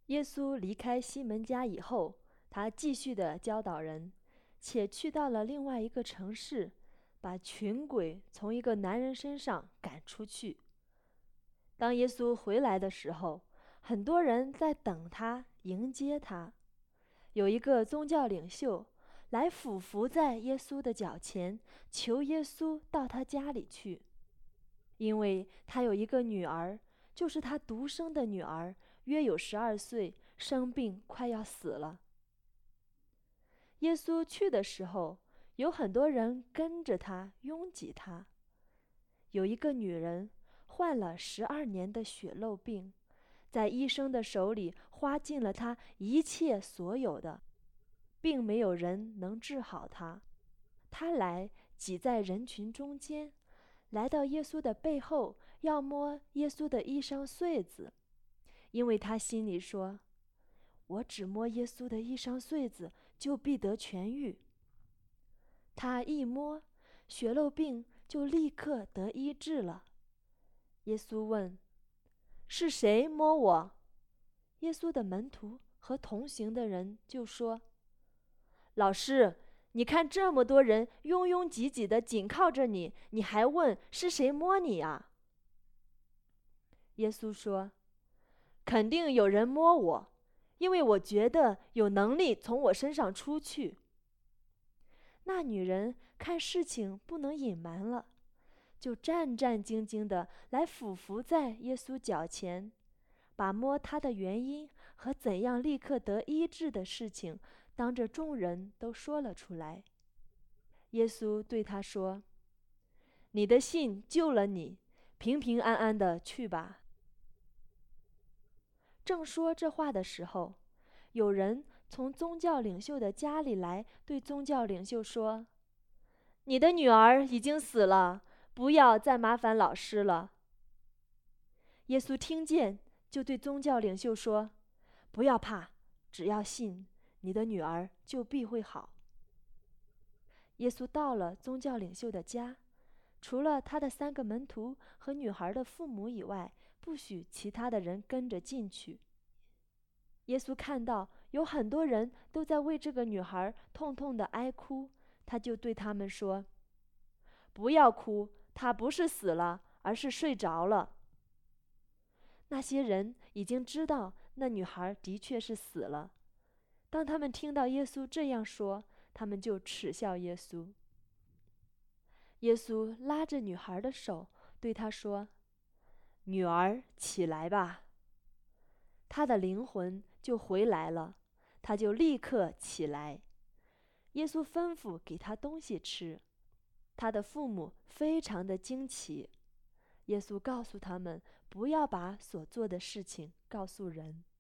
耶稣离开西门家以后，他继续的教导人，且去到了另外一个城市，把群鬼从一个男人身上赶出去。当耶稣回来的时候，很多人在等他，迎接他。有一个宗教领袖来俯伏在耶稣的脚前，求耶稣到他家里去，因为他有一个女儿，就是他独生的女儿，约有12岁，生病快要死了。耶稣去的时候，有很多人跟着他，拥挤他。有一个女人患了12年的血漏病，在医生的手里花尽了她一切所有的，并没有人能治好她。她来挤在人群中间，来到耶稣的背后，要摸耶稣的衣裳穗子，因为她心里说：我只摸耶稣的衣裳穗子，就必得痊愈。她一摸，血漏病就立刻得医治了。耶稣问：是谁摸我？耶稣的门徒和同行的人就说：老师，你看这么多人拥拥挤挤的紧靠着你，你还问是谁摸你啊？耶稣说：肯定有人摸我，因为我觉得有能力从我身上出去。那女人看事情不能隐瞒了，就战战兢兢地来俯伏在耶稣脚前，把摸他的原因和怎样立刻得医治的事情，当着众人都说了出来。耶稣对他说：你的信救了你，平平安安的去吧。正说这话的时候，有人从宗教领袖的家里来，对宗教领袖说：你的女儿已经死了，不要再麻烦老师了。耶稣听见，就对宗教领袖说：不要怕，只要信，你的女儿就必会好。耶稣到了宗教领袖的家，除了他的3个门徒和女孩的父母以外，不许其他的人跟着进去。耶稣看到有很多人都在为这个女孩痛痛地哀哭，他就对他们说：不要哭，她不是死了，而是睡着了。那些人已经知道那女孩的确是死了。当他们听到耶稣这样说，他们就耻笑耶稣。耶稣拉着女孩的手，对她说：女儿，起来吧。她的灵魂就回来了，她就立刻起来。耶稣吩咐给她东西吃，她的父母非常的惊奇。耶稣告诉他们，不要把所做的事情告诉人。